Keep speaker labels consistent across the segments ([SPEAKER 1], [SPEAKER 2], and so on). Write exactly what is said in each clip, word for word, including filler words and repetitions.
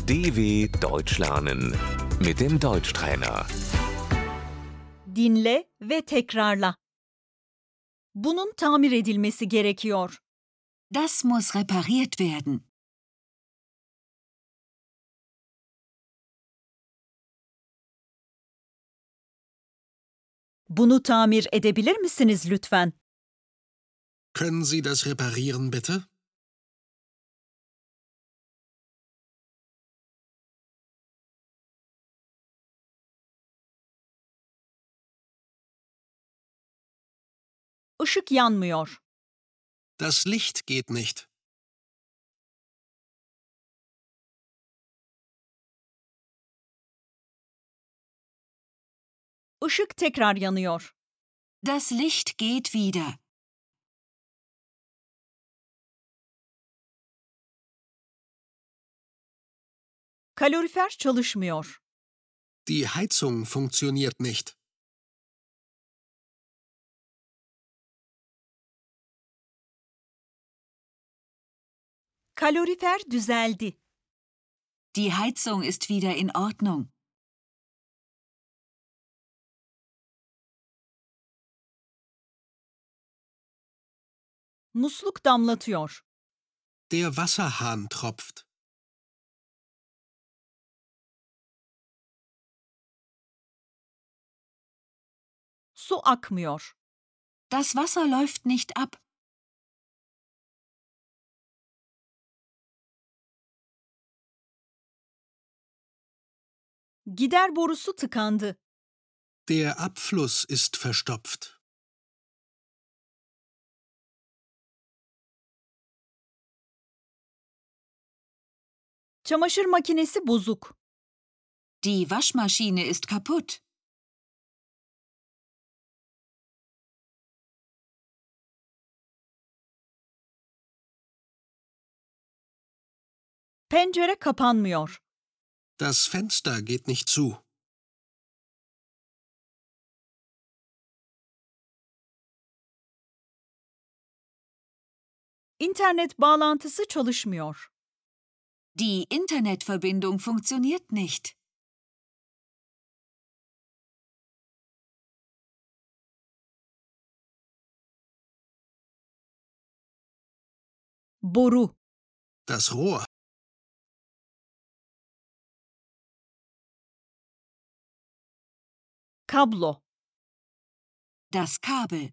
[SPEAKER 1] D W Deutsch lernen mit dem Deutschtrainer.
[SPEAKER 2] Dinle ve tekrarla. Bunun tamir edilmesi gerekiyor.
[SPEAKER 3] Das muss repariert werden.
[SPEAKER 2] Bunu tamir edebilir misiniz lütfen?
[SPEAKER 4] Können Sie das reparieren, bitte?
[SPEAKER 2] Işık yanmıyor.
[SPEAKER 4] Das Licht geht nicht.
[SPEAKER 2] Işık tekrar yanıyor.
[SPEAKER 3] Das Licht geht wieder.
[SPEAKER 2] Kalorifer çalışmıyor.
[SPEAKER 4] Die Heizung funktioniert nicht.
[SPEAKER 2] Kalorifer düzeldi.
[SPEAKER 3] Die Heizung ist wieder in Ordnung.
[SPEAKER 2] Musluk damlatıyor.
[SPEAKER 4] Der Wasserhahn tropft.
[SPEAKER 2] Su akmıyor.
[SPEAKER 3] Das Wasser läuft nicht ab.
[SPEAKER 2] Gider borusu tıkandı.
[SPEAKER 4] Der Abfluss ist verstopft.
[SPEAKER 2] Çamaşır makinesi bozuk.
[SPEAKER 3] Die Waschmaschine ist kaputt.
[SPEAKER 2] Pencere kapanmıyor.
[SPEAKER 4] Das Fenster geht nicht zu.
[SPEAKER 2] İnternet bağlantısı çalışmıyor.
[SPEAKER 3] Die Internetverbindung funktioniert nicht.
[SPEAKER 2] Boru.
[SPEAKER 4] Das Rohr.
[SPEAKER 2] Kablo.
[SPEAKER 3] Das Kabel.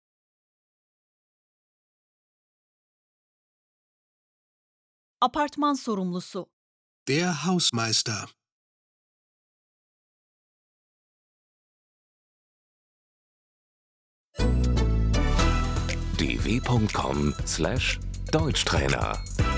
[SPEAKER 2] Apartman sorumlusu.
[SPEAKER 4] Der Hausmeister.
[SPEAKER 1] d w punkt com slash Deutschtrainer